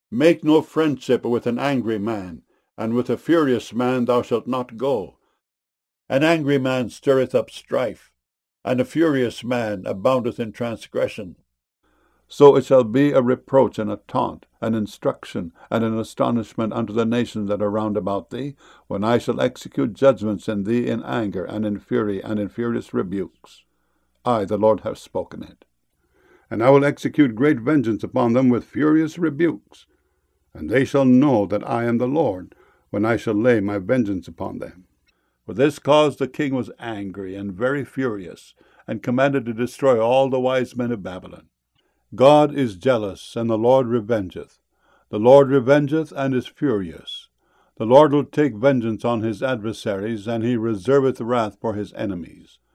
Make no friendship with an angry man, and with a furious man thou shalt not go. An angry man stirreth up strife, and a furious man aboundeth in transgression. So it shall be a reproach and a taunt, an instruction and an astonishment unto the nations that are round about thee, when I shall execute judgments in thee in anger and in fury and in furious rebukes. I, the Lord, have spoken it. And I will execute great vengeance upon them with furious rebukes. And they shall know that I am the Lord, when I shall lay my vengeance upon them. For this cause the king was angry and very furious, and commanded to destroy all the wise men of Babylon. God is jealous, and the Lord revengeth. The Lord revengeth, and is furious. The Lord will take vengeance on his adversaries, and he reserveth wrath for his enemies.